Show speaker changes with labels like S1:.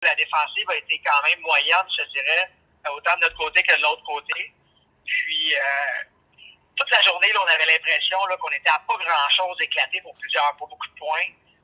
S1: la défensive a été quand même moyenne, je dirais, autant de notre côté que de l'autre côté. Puis, toute la journée, là, on avait l'impression là, qu'on était à pas grand-chose éclaté pour beaucoup de points.